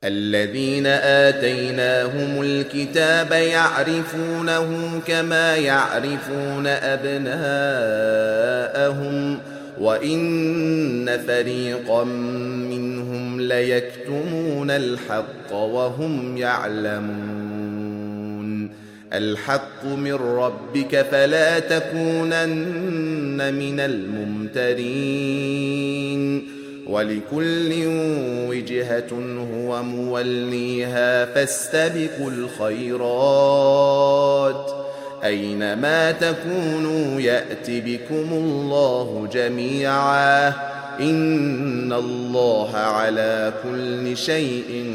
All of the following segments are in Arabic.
الذين آتيناهم الكتاب يعرفونه كما يعرفون أبناءهم وإن فريقا منهم ليكتمون الحق وهم يعلمون. الحق من ربك فلا تكونن من الممترين. ولكل وجهة هو موليها فاستبقوا الخيرات أينما تكونوا يأت بكم الله جميعا إن الله على كل شيء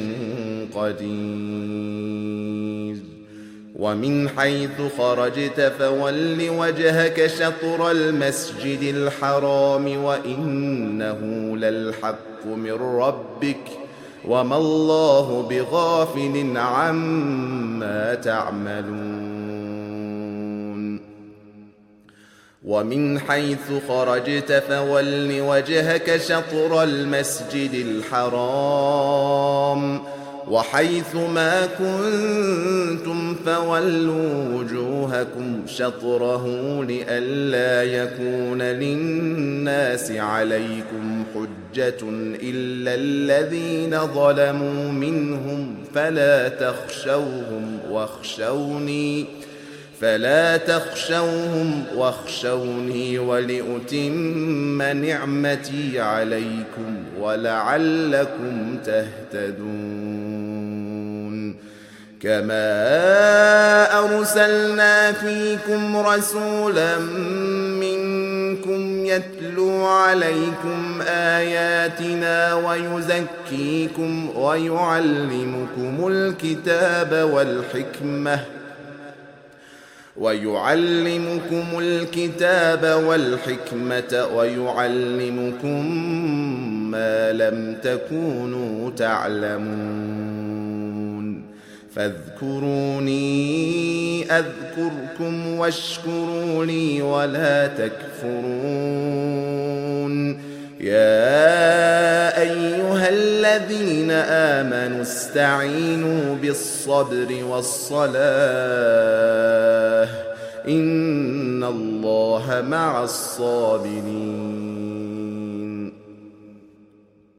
قدير. ومن حيث خرجت فول وجهك شطر المسجد الحرام وإنه للحق من ربك وما الله بغافل عما تعملون. ومن حيث خرجت فول وجهك شطر المسجد الحرام وحيث ما كنتم فولوا وجوهكم شطره لئلا يكون للناس عليكم حجة إلا الذين ظلموا منهم فلا تخشوهم واخشوني ولأتم نعمتي عليكم ولعلكم تهتدون. كما أرسلنا فيكم رسولا منكم يتلو عليكم آياتنا ويزكيكم ويعلمكم الكتاب والحكمة ويعلمكم ما لم تكونوا تعلمون. فاذكروني أذكركم واشكروا لي ولا تكفرون. يا أيها الذين آمنوا استعينوا بالصبر والصلاة إن الله مع الصابرين.